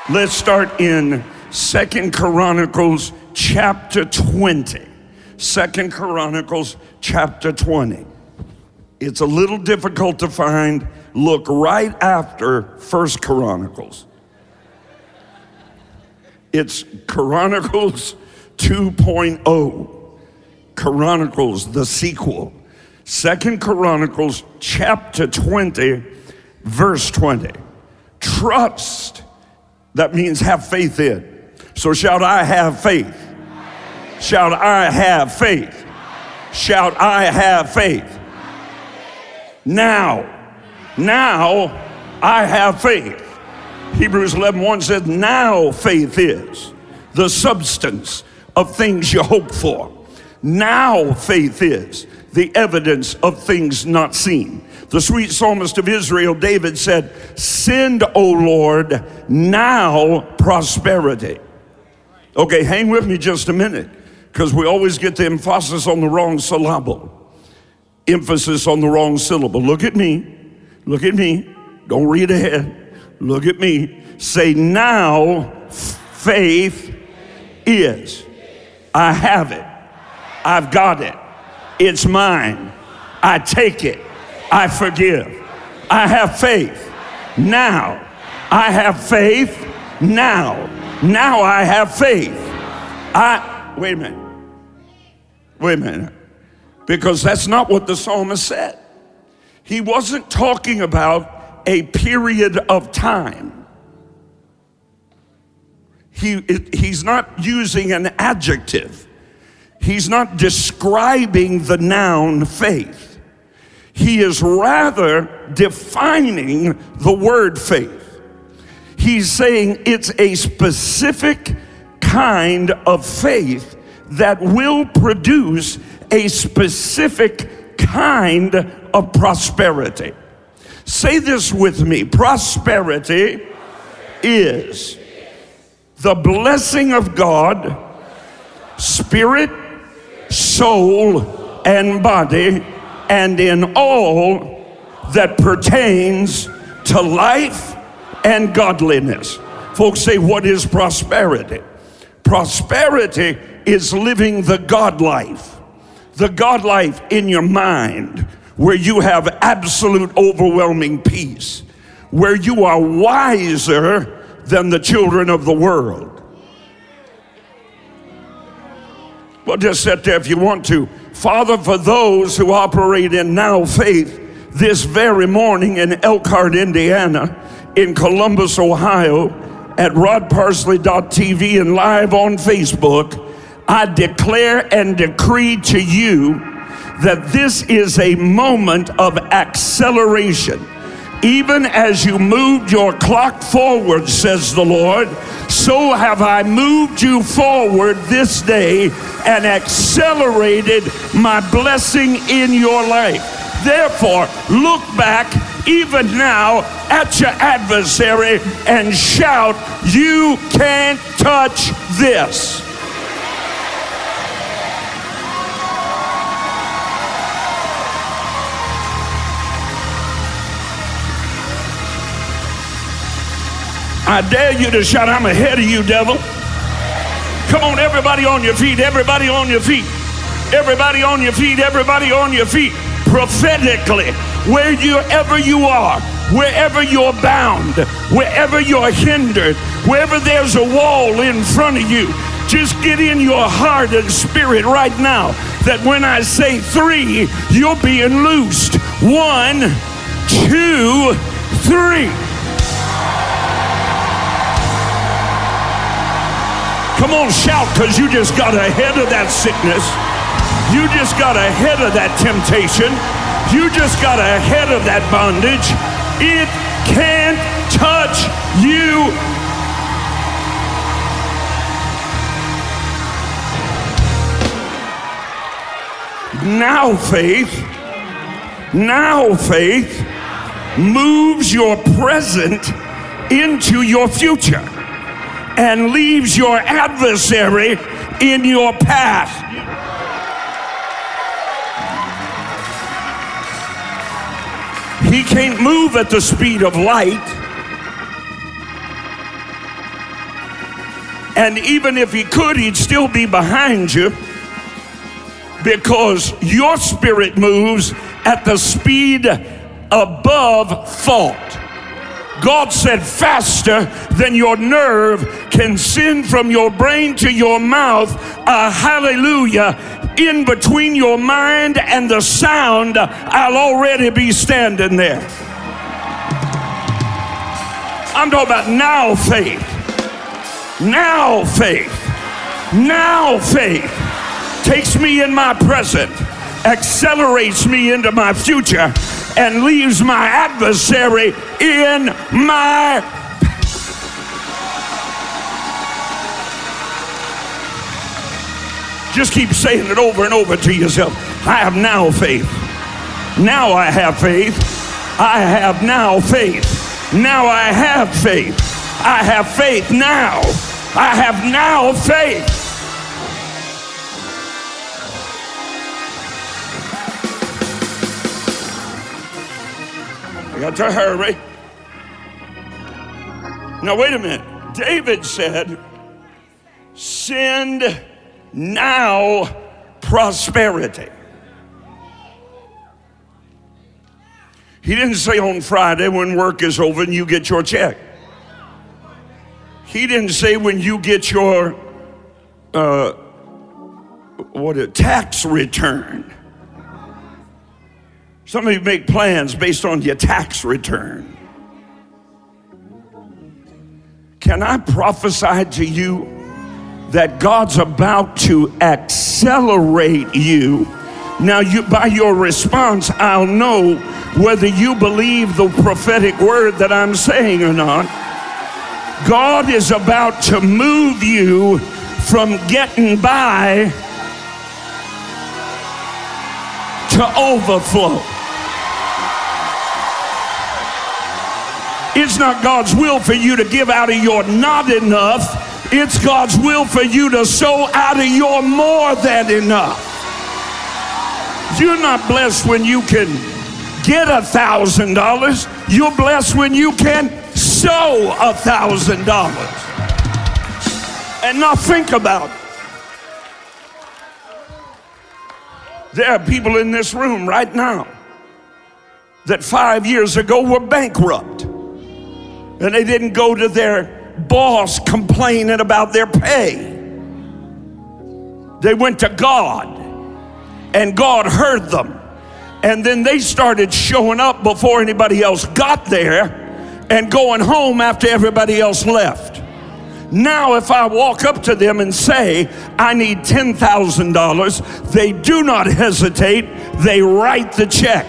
Let's start in 2 Chronicles chapter 20. 2 Chronicles chapter 20. It's a little difficult to find. Look right after 1 Chronicles. It's Chronicles 2.0. Chronicles, the sequel. 2 Chronicles chapter 20, verse 20. Trust. That means have faith in. So shout, I have faith. Shout, I have faith. Shout, I have faith. Now I have faith. Hebrews 11:1 says, now faith is the substance of things you hope for. Now faith is the evidence of things not seen. The sweet psalmist of Israel, David, said, send, O Lord, now prosperity. Okay, hang with me just a minute, because we always get the emphasis on the wrong syllable. Emphasis on the wrong syllable. Look at me. Look at me. Don't read ahead. Look at me. Say, now faith is. I have it. I've got it. It's mine. I take it. I forgive. I have faith. Now. I have faith. Now. Now I have faith. Wait a minute. Because that's not what the psalmist said. He wasn't talking about a period of time. He's not using an adjective. He's not describing the noun faith. He is rather defining the word faith. He's saying it's a specific kind of faith that will produce a specific kind of prosperity. Say this with me. Prosperity is the blessing of God, spirit, soul, and body, and in all that pertains to life and godliness. Folks say, what is prosperity? Prosperity is living the God life. The God life in your mind, where you have absolute overwhelming peace, where you are wiser than the children of the world. Well, just sit there if you want to. Father, for those who operate in now faith this very morning in Elkhart, Indiana, in Columbus, Ohio, at rodparsley.tv and live on Facebook, I declare and decree to you that this is a moment of acceleration. Even as you moved your clock forward, says the Lord, so have I moved you forward this day and accelerated my blessing in your life. Therefore, look back even now at your adversary and shout, you can't touch this. I dare you to shout, I'm ahead of you, devil. Come on, everybody on your feet, everybody on your feet, everybody on your feet, everybody on your feet. Prophetically, wherever you are, wherever you're bound, wherever you're hindered, wherever there's a wall in front of you, just get in your heart and spirit right now that when I say 3, you're being loosed. 1, 2, 3. Come on, shout, because you just got ahead of that sickness. You just got ahead of that temptation. You just got ahead of that bondage. It can't touch you. Now faith moves your present into your future and leaves your adversary in your path. He can't move at the speed of light. And even if he could, he'd still be behind you, because your spirit moves at the speed above thought. God said faster than your nerve can send from your brain to your mouth a hallelujah in between your mind and the sound. I'll already be standing there. I'm talking about now faith. Now faith. Now faith takes me in my present, accelerates me into my future, and leaves my adversary in my. Just keep saying it over and over to yourself. I have now faith. Now I have faith. I have now faith. Now I have faith. I have faith now. I have now faith. I got to hurry. Now wait a minute. David said, send now prosperity. He didn't say on Friday when work is over and you get your check. He didn't say when you get your tax return. Some of you make plans based on your tax return. Can I prophesy to you that God's about to accelerate you? Now, by your response, I'll know whether you believe the prophetic word that I'm saying or not. God is about to move you from getting by to overflow. It's not God's will for you to give out of your not enough. It's God's will for you to sow out of your more than enough. You're not blessed when you can get $1,000. You're blessed when you can sow $1,000. And now think about it. There are people in this room right now that 5 years ago were bankrupt. And they didn't go to their boss complaining about their pay. They went to God, and God heard them. And then they started showing up before anybody else got there and going home after everybody else left. Now, if I walk up to them and say, I need $10,000, they do not hesitate. They write the check.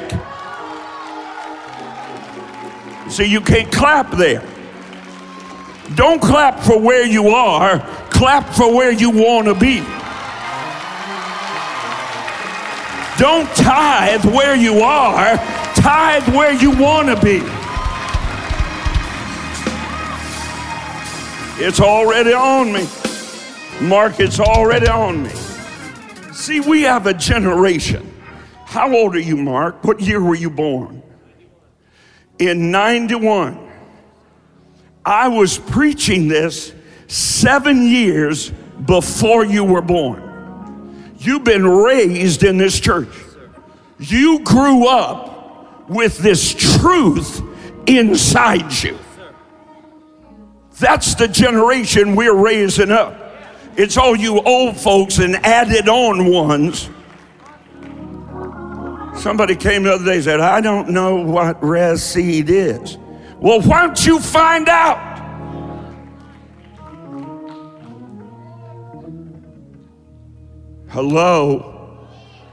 So you can't clap there. Don't clap for where you are. Clap for where you want to be. Don't tithe where you are. Tithe where you want to be. It's already on me. Mark, it's already on me. See, we have a generation. How old are you, Mark? What year were you born? In 91. I was preaching this 7 years before you were born. You've been raised in this church. You grew up with this truth inside you. That's the generation we're raising up. It's all you old folks and added on ones. Somebody came the other day and said, I don't know what res seed is. Well, why don't you find out? Hello?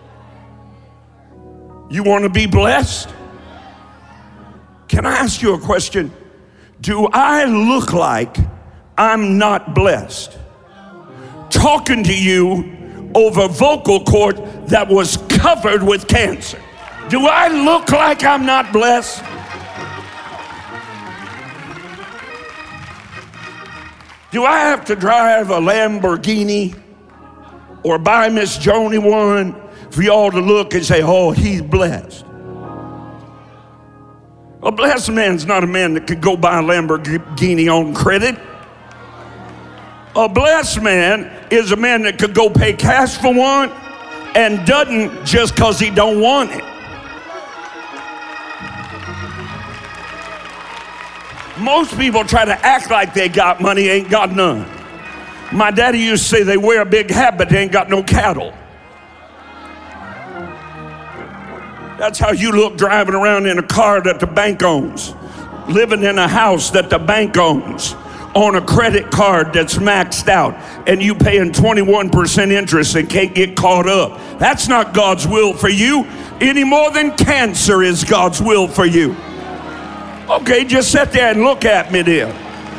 You want to be blessed? Can I ask you a question? Do I look like I'm not blessed? Talking to you over vocal cord that was covered with cancer. Do I look like I'm not blessed? Do I have to drive a Lamborghini or buy Miss Joni one for y'all to look and say, oh, he's blessed? A blessed man's not a man that could go buy a Lamborghini on credit. A blessed man is a man that could go pay cash for one and doesn't just because he don't want it. Most people try to act like they got money, ain't got none. My daddy used to say they wear a big hat, but they ain't got no cattle. That's how you look driving around in a car that the bank owns, living in a house that the bank owns, on a credit card that's maxed out, and you paying 21% interest and can't get caught up. That's not God's will for you any more than cancer is God's will for you. Okay, just sit there and look at me then.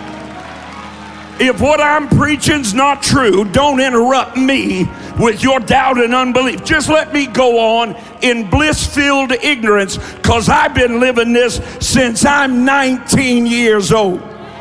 If what I'm preaching's not true, don't interrupt me with your doubt and unbelief. Just let me go on in bliss-filled ignorance, because I've been living this since I'm 19 years old.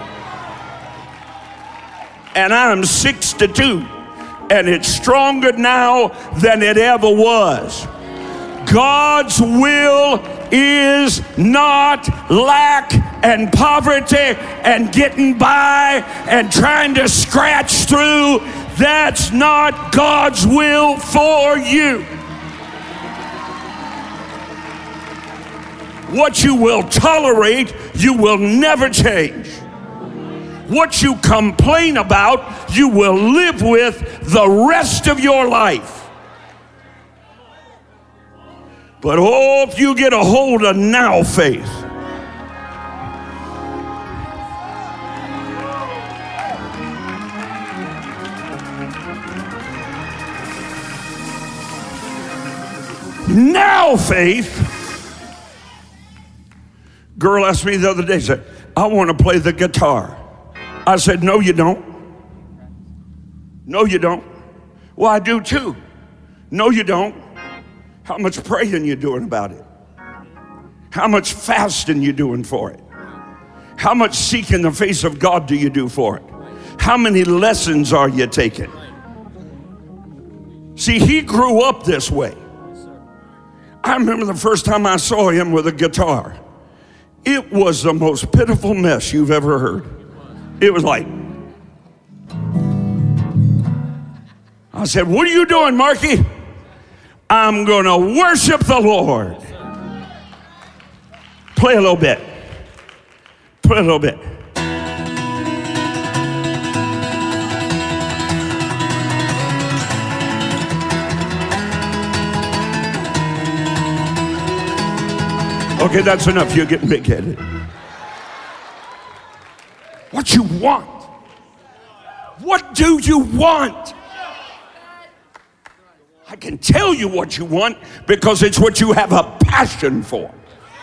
And I'm 62, and it's stronger now than it ever was. God's will is not lack and poverty and getting by and trying to scratch through. That's not God's will for you. What you will tolerate, you will never change. What you complain about, you will live with the rest of your life. But oh, if you get a hold of now faith, now faith. Girl asked me the other day, said, I want to play the guitar. I said, no, you don't. No, you don't. Well, I do too. No, you don't. How much praying you doing about it? How much fasting you doing for it? How much seeking the face of God do you do for it? How many lessons are you taking? See, he grew up this way. I remember the first time I saw him with a guitar. It was the most pitiful mess you've ever heard. It was like, I said, what are you doing, Marky? I'm going to worship the Lord. Play a little bit. Play a little bit. Okay, that's enough. You're getting big-headed. What you want? What do you want? I can tell you what you want because it's what you have a passion for.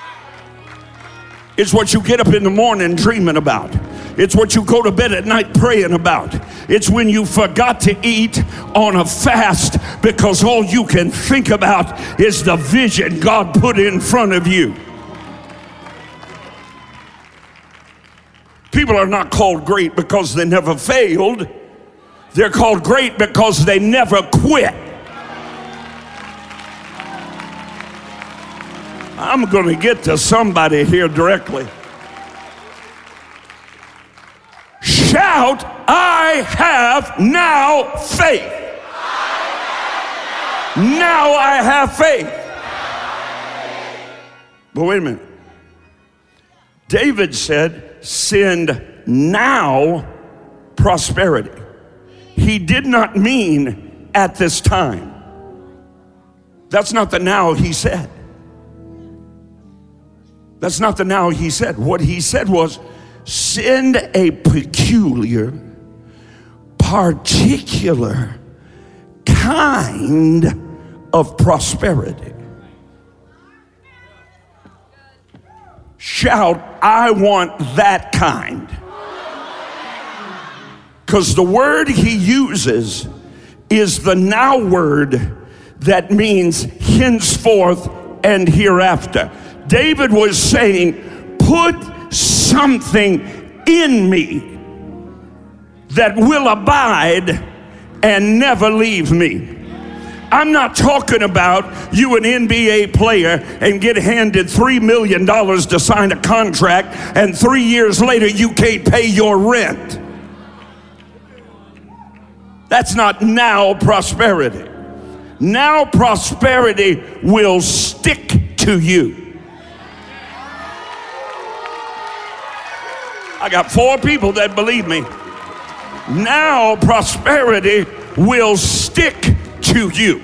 It's what you get up in the morning dreaming about. It's what you go to bed at night praying about. It's when you forgot to eat on a fast because all you can think about is the vision God put in front of you. People are not called great because they never failed. They're called great because they never quit. I'm going to get to somebody here directly. Shout, I have now faith. Now I have faith. But wait a minute. David said, send now prosperity. He did not mean at this time. That's not the now he said. That's not the now he said. What he said was, send a peculiar, particular kind of prosperity. Shout, I want that kind. Because the word he uses is the now word that means henceforth and hereafter. David was saying, put something in me that will abide and never leave me. I'm not talking about you an NBA player and get handed $3 million to sign a contract and 3 years later you can't pay your rent. That's not now prosperity. Now prosperity will stick to you. I got 4 people that believe me. Now prosperity will stick to you.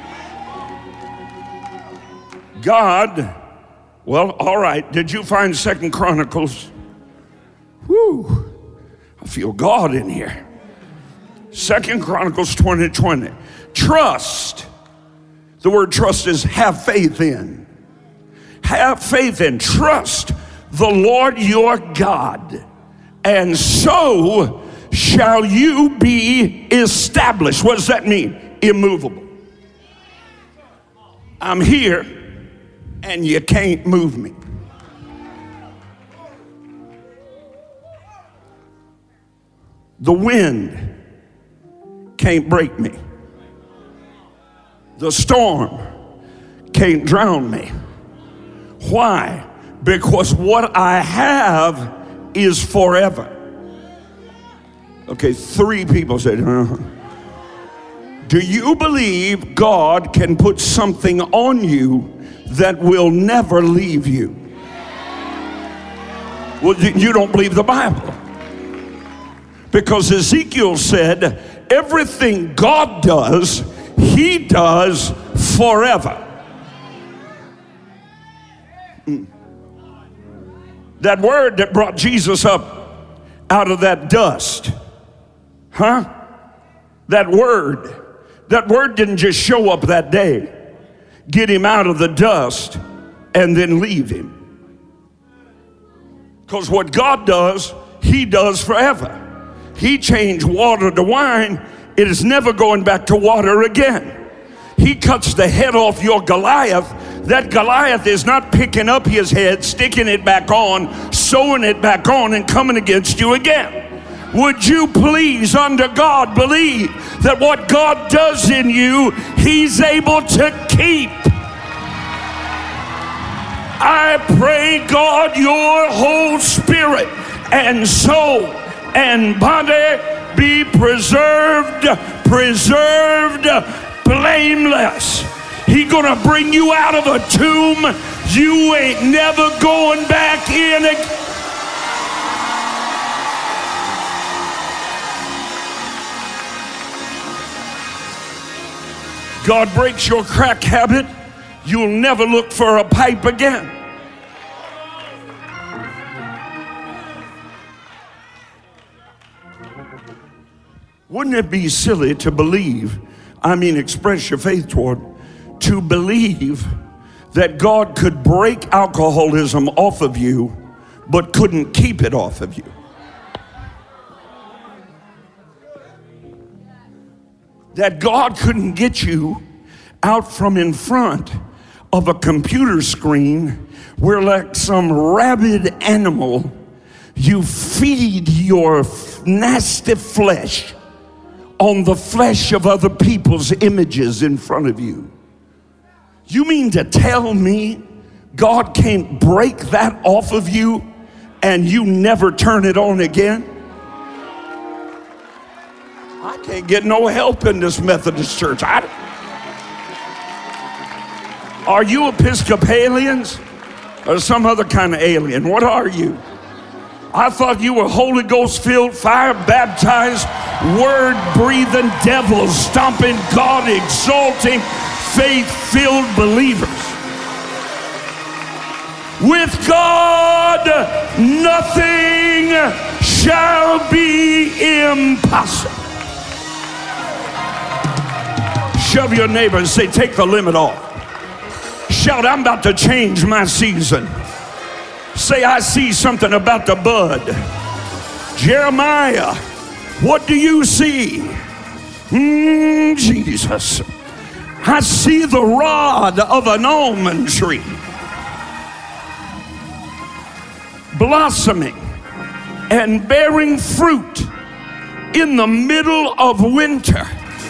God, well, all right, did you find 2 Chronicles? Whew, I feel God in here. 2 Chronicles 20:20. Trust. The word trust is have faith in. Have faith in. Trust the Lord your God, and so shall you be established. What does that mean? Immovable. I'm here and you can't move me. The wind can't break me. The storm can't drown me. Why? Because what I have is forever. Okay, 3 people said, Do you believe God can put something on you that will never leave you? Well, you don't believe the Bible. Because Ezekiel said, everything God does, He does forever. That word that brought Jesus up out of that dust, that word didn't just show up that day, get him out of the dust, and then leave him. Because what God does, He does forever. He changed water to wine. It is never going back to water again. He cuts the head off your Goliath. That Goliath is not picking up his head, sticking it back on, sewing it back on, and coming against you again. Would you please, under God, believe that what God does in you, He's able to keep? I pray, God, your whole spirit and soul and body be preserved, blameless. He gonna bring you out of a tomb. You ain't never going back in again. God breaks your crack habit, you'll never look for a pipe again. Wouldn't it be silly to believe, express your faith toward, to believe that God could break alcoholism off of you, but couldn't keep it off of you? That God couldn't get you out from in front of a computer screen where, like some rabid animal, you feed your nasty flesh on the flesh of other people's images in front of you. You mean to tell me God can't break that off of you and you never turn it on again? I can't get no help in this Methodist church. Are you Episcopalians or some other kind of alien? What are you? I thought you were Holy Ghost filled, fire baptized, word breathing, devil stomping, God exalting, faith filled believers. With God, nothing shall be impossible. Shove your neighbor and say, take the limit off. Shout, I'm about to change my season. Say, I see something about the bud. Jeremiah, what do you see? Jesus. I see the rod of an almond tree blossoming and bearing fruit in the middle of winter.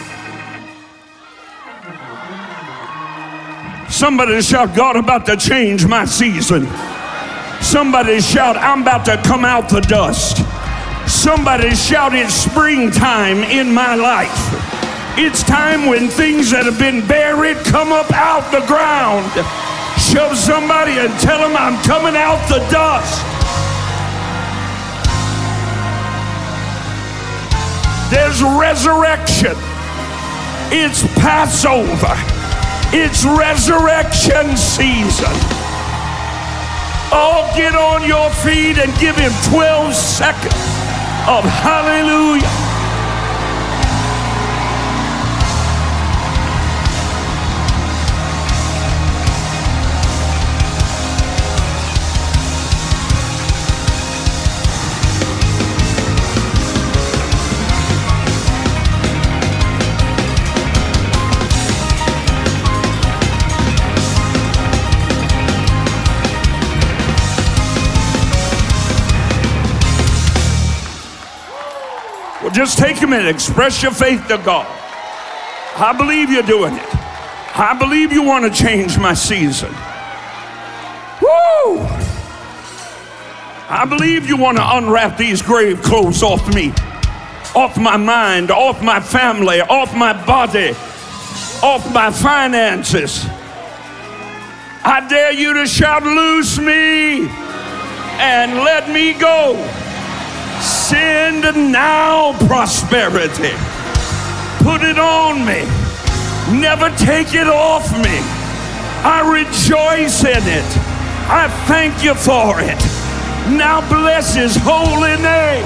Somebody shout, God about to change my season. Somebody shout, I'm about to come out the dust. Somebody shouted springtime in my life. It's time when things that have been buried come up out the ground. Shove somebody and tell them I'm coming out the dust. There's resurrection. It's Passover. It's resurrection season. Oh, get on your feet and give him 12 seconds of hallelujah. Just take a minute, express your faith to God. I believe you're doing it. I believe you want to change my season. Woo! I believe you want to unwrap these grave clothes off me, off my mind, off my family, off my body, off my finances. I dare you to shout, loose me and let me go. Send now prosperity. Put it on me. Never take it off me. I rejoice in it. I thank you for it. Now bless his holy name.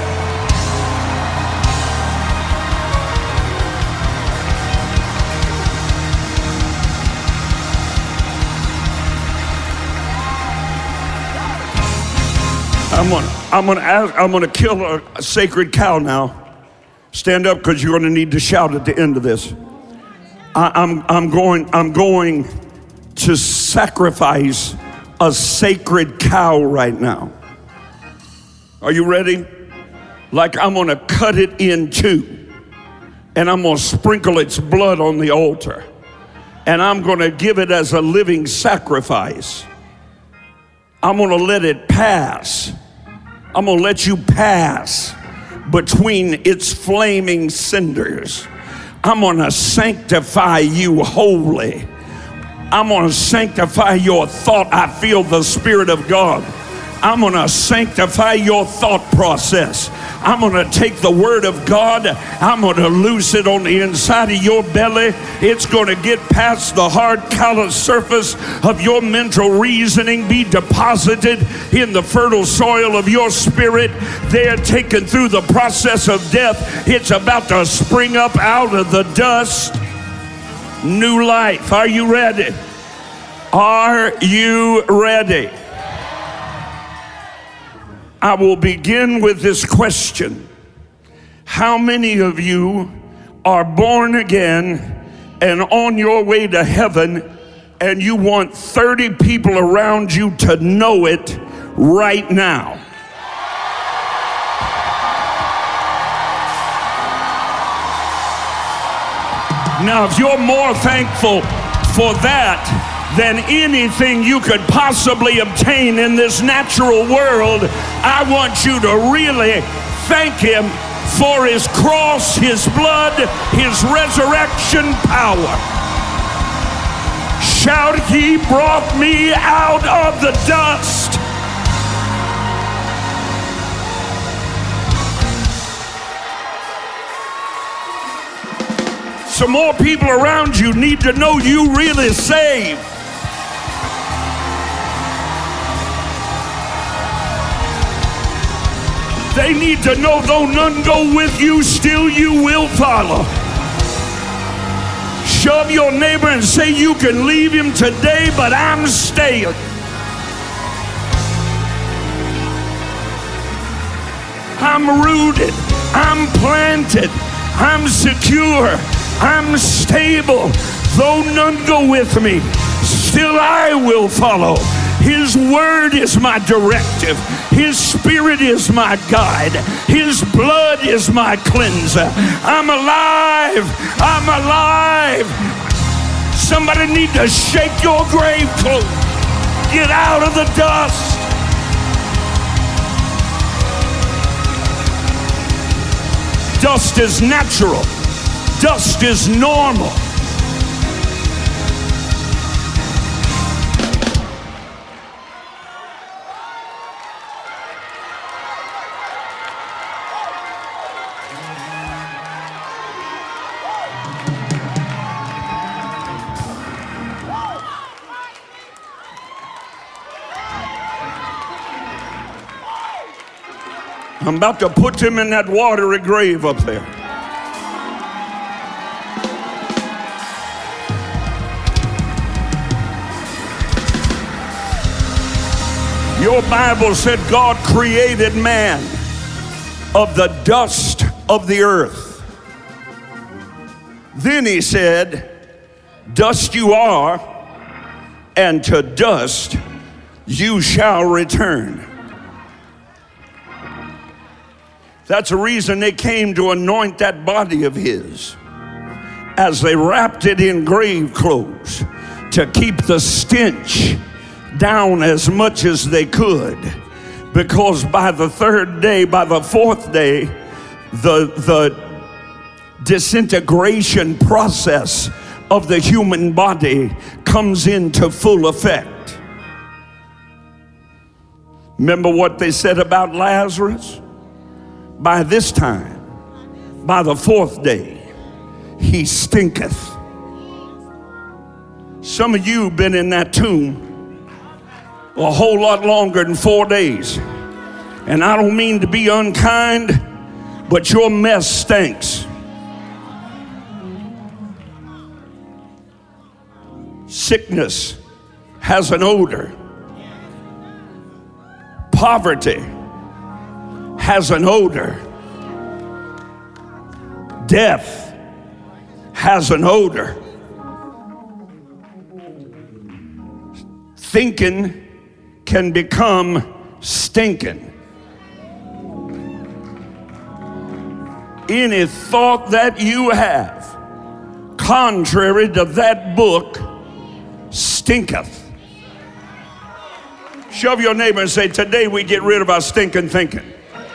I'm gonna kill a sacred cow now. Stand up, because you're gonna need to shout at the end of this. I'm going to sacrifice a sacred cow right now. Are you ready? Like, I'm gonna cut it in two, and I'm gonna sprinkle its blood on the altar, and I'm gonna give it as a living sacrifice. I'm gonna let it pass. I'm gonna let you pass between its flaming cinders. I'm gonna sanctify you wholly. I'm gonna sanctify your thought. I feel the Spirit of God. I'm gonna sanctify your thought process. I'm gonna take the Word of God, I'm gonna loose it on the inside of your belly. It's gonna get past the hard, callous surface of your mental reasoning, be deposited in the fertile soil of your spirit. They're taken through the process of death. It's about to spring up out of the dust. New life. Are you ready? Are you ready? I will begin with this question. How many of you are born again and on your way to heaven, and you want 30 people around you to know it right now? Now, if you're more thankful for that than anything you could possibly obtain in this natural world, I want you to really thank him for his cross, his blood, his resurrection power. Shout, he brought me out of the dust. Some more people around you need to know you really saved. They need to know, though none go with you, still you will follow. Shove your neighbor and say, you can leave him today, but I'm staying. I'm rooted, I'm planted, I'm secure, I'm stable. Though none go with me, still I will follow. His word is my directive. His spirit is my guide. His blood is my cleanser. I'm alive. I'm alive. Somebody need to shake your grave clothes. Get out of the dust. Dust is natural. Dust is normal. I'm about to put him in that watery grave up there. Your Bible said God created man of the dust of the earth. Then he said, dust you are, and to dust you shall return. That's the reason they came to anoint that body of his, as they wrapped it in grave clothes to keep the stench down as much as they could, because by the third day, by the fourth day, the disintegration process of the human body comes into full effect. Remember what they said about Lazarus? By this time, by the fourth day, he stinketh. Some of you have been in that tomb a whole lot longer than 4 days. And I don't mean to be unkind, but your mess stinks. Sickness has an odor. Poverty has an odor. Death has an odor. Thinking can become stinking. Any thought that you have contrary to that book stinketh. Shove your neighbor and say, today we get rid of our stinking thinking.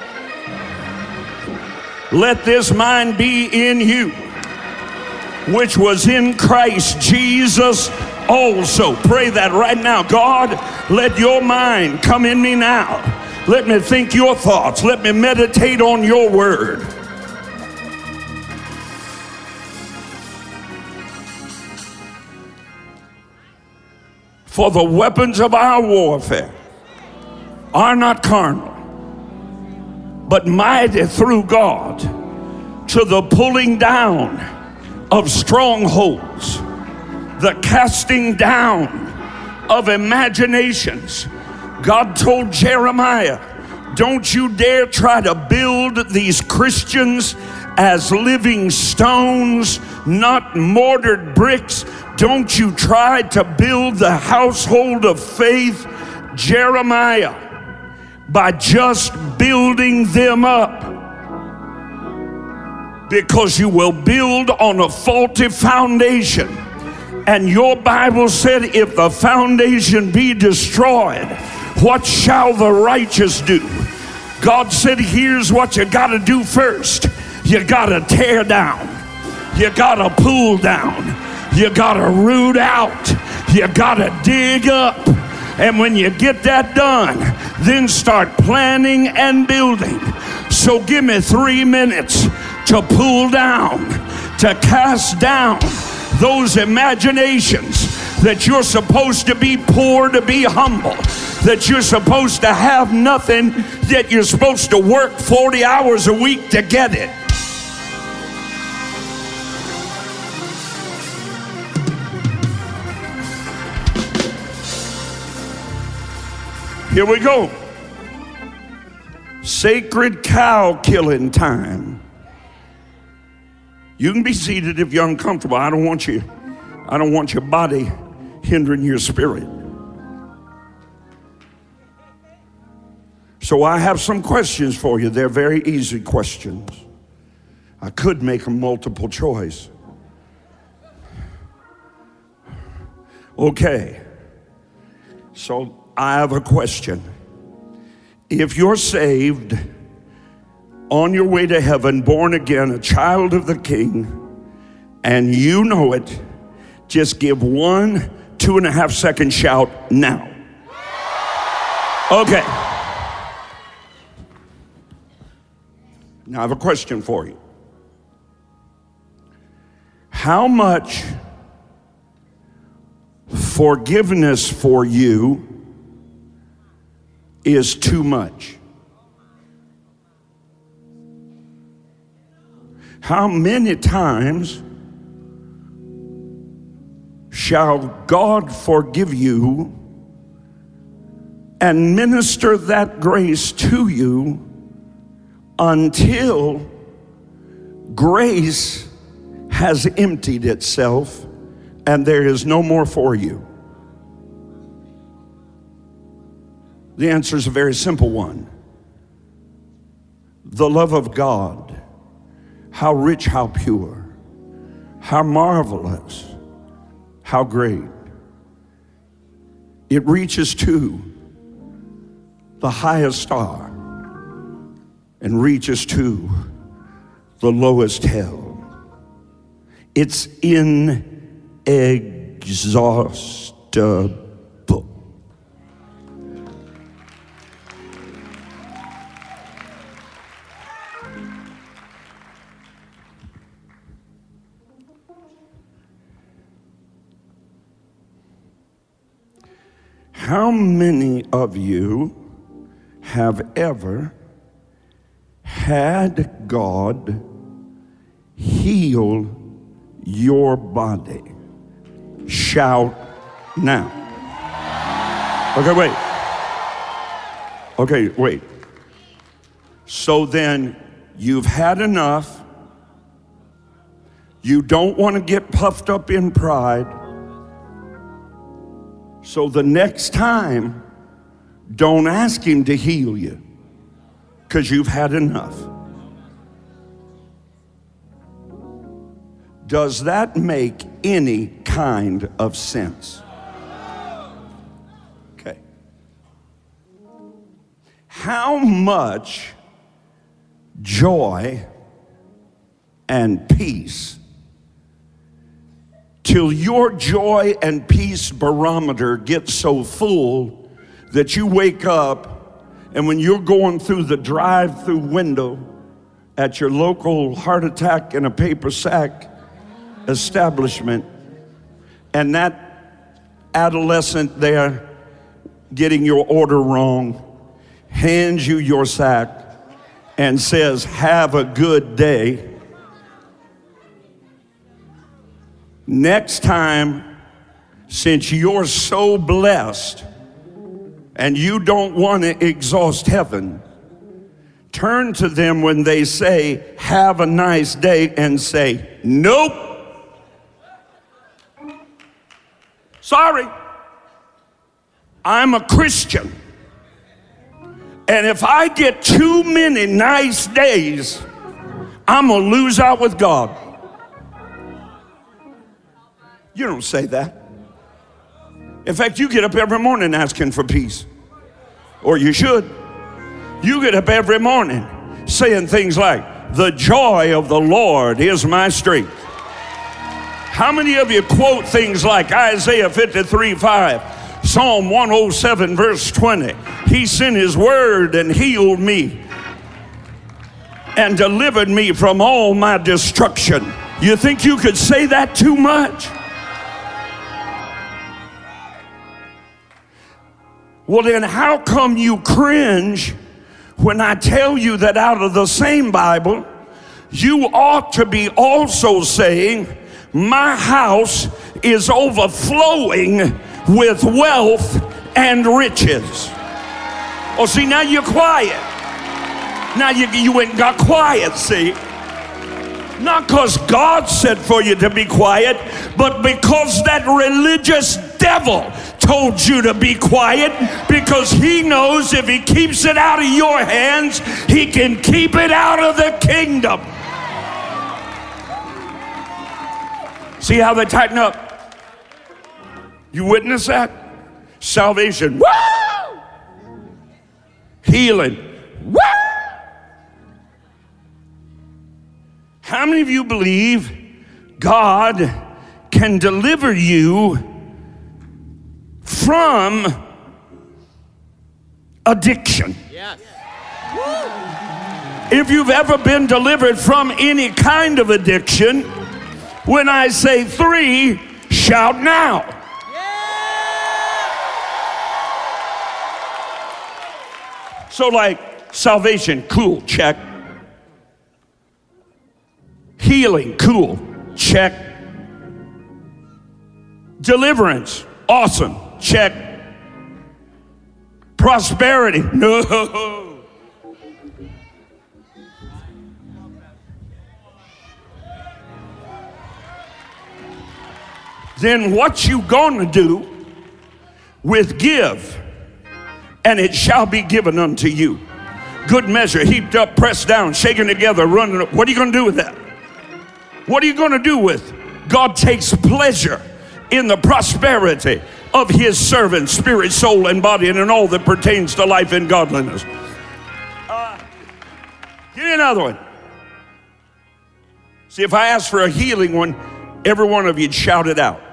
Let this mind be in you, which was in Christ Jesus also. Pray that right now. God, let your mind come in me now. Let me think your thoughts. Let me meditate on your word. For the weapons of our warfare are not carnal, but mighty through God to the pulling down of strongholds, the casting down of imaginations. God told Jeremiah, don't you dare try to build these Christians as living stones, not mortared bricks. Don't you try to build the household of faith, Jeremiah, by just building them up, because you will build on a faulty foundation. And your Bible said, if the foundation be destroyed, what shall the righteous do? God said, here's what you got to do first. You got to tear down. You got to pull down. You got to root out. You got to dig up. And when you get that done, then start planning and building. So give me 3 minutes to pull down, to cast down those imaginations that you're supposed to be poor, to be humble, that you're supposed to have nothing, yet you're supposed to work 40 hours a week to get it. Here we go. Sacred cow killing time. You can be seated if you're uncomfortable. I don't want your body hindering your spirit. So I have some questions for you. They're very easy questions. I could make a multiple choice. Okay. So I have a question. If you're saved, on your way to heaven, born again, a child of the King, and you know it, just give 1 2.5 second shout now. Okay. Now I have a question for you. How much forgiveness for you is too much? How many times shall God forgive you and minister that grace to you until grace has emptied itself and there is no more for you? The answer is a very simple one. The love of God, how rich, how pure, how marvelous, how great. It reaches to the highest star and reaches to the lowest hell. It's inexhaustible. How many of you have ever had God heal your body? Shout now. Okay, wait. So then you've had enough. You don't want to get puffed up in pride. So the next time, don't ask him to heal you, because you've had enough. Does that make any kind of sense? Okay. How much joy and peace till your joy and peace barometer gets so full that you wake up and when you're going through the drive-through window at your local heart attack in a paper sack establishment, and that adolescent there getting your order wrong hands you your sack and says, "Have a good day." Next time, since you're so blessed and you don't want to exhaust heaven, turn to them when they say, "Have a nice day," and say, "Nope. Sorry. I'm a Christian. And if I get too many nice days, I'm going to lose out with God." You don't say that. In fact, you get up every morning asking for peace. Or you should. You get up every morning saying things like, "The joy of the Lord is my strength." How many of you quote things like Isaiah 53:5, Psalm 107 verse 20? He sent his word and healed me and delivered me from all my destruction. You think you could say that too much? Well, then how come you cringe when I tell you that out of the same Bible, you ought to be also saying, "My house is overflowing with wealth and riches"? Oh, see, now you're quiet. Now you went and got quiet, see? Not because God said for you to be quiet, but because that religious devil told you to be quiet, because he knows if he keeps it out of your hands, he can keep it out of the kingdom. See how they tighten up? You witness that? Salvation. Woo! Healing. Woo! How many of you believe God can deliver you from addiction? Yes. If you've ever been delivered from any kind of addiction, when I say 3, shout now. So like salvation, cool, check. Healing, cool, check. Deliverance, awesome, check. Prosperity, no. Then what you gonna do with give, and it shall be given unto you. Good measure, heaped up, pressed down, shaken together, running up. What are you gonna do with that? What are you gonna do with? God takes pleasure in the prosperity of his servant, spirit, soul, and body, and in all that pertains to life and godliness. Give me another one. See, if I ask for a healing one, every one of you'd shout it out.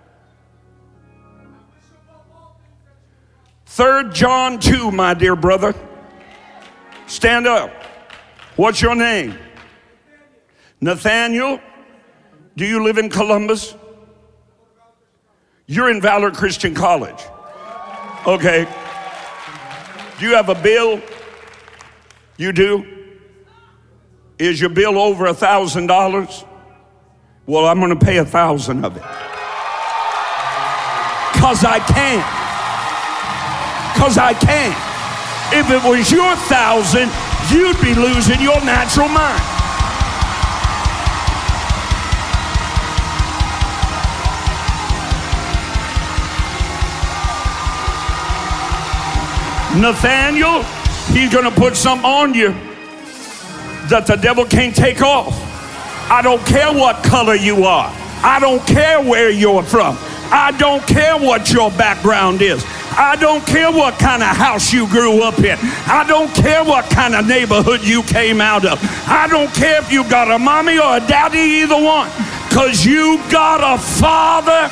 3 John 2, my dear brother. Stand up. What's your name? Nathaniel. Do you live in Columbus? You're in Valor Christian College. Okay. Do you have a bill? You do? Is your bill over $1,000? Well, I'm going to pay 1,000 of it. Because I can. Because I can. If it was your 1,000, you'd be losing your natural mind. Nathaniel, he's going to put something on you that the devil can't take off. I don't care what color you are. I don't care where you're from. I don't care what your background is. I don't care what kind of house you grew up in. I don't care what kind of neighborhood you came out of. I don't care if you got a mommy or a daddy, either one. Because you got a father.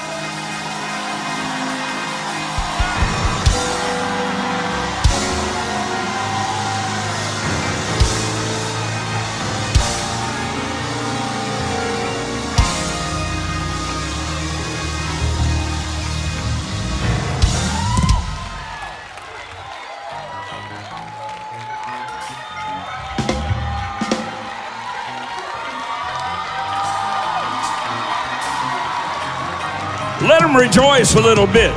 Let them rejoice a little bit.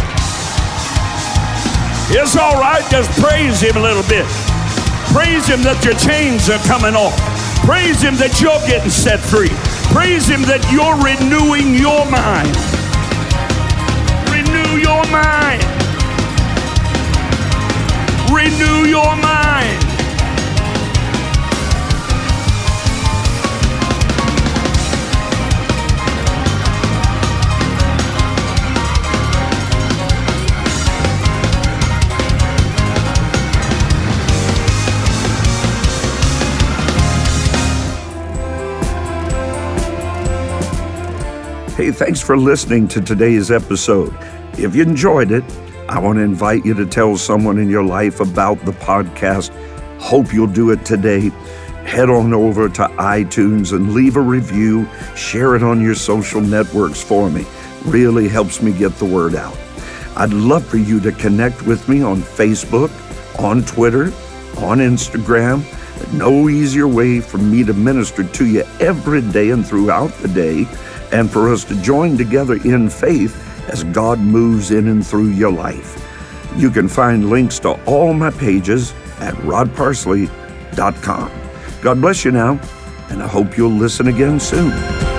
It's all right, just praise him a little bit. Praise him that your chains are coming off. Praise him that you're getting set free. Praise him that you're renewing your mind. Renew your mind. Renew your mind. Hey, thanks for listening to today's episode. If you enjoyed it, I want to invite you to tell someone in your life about the podcast. Hope you'll do it today. Head on over to iTunes and leave a review. Share it on your social networks for me. Really helps me get the word out. I'd love for you to connect with me on Facebook, on Twitter, on Instagram. No easier way for me to minister to you every day and throughout the day, and for us to join together in faith as God moves in and through your life. You can find links to all my pages at rodparsley.com. God bless you now, and I hope you'll listen again soon.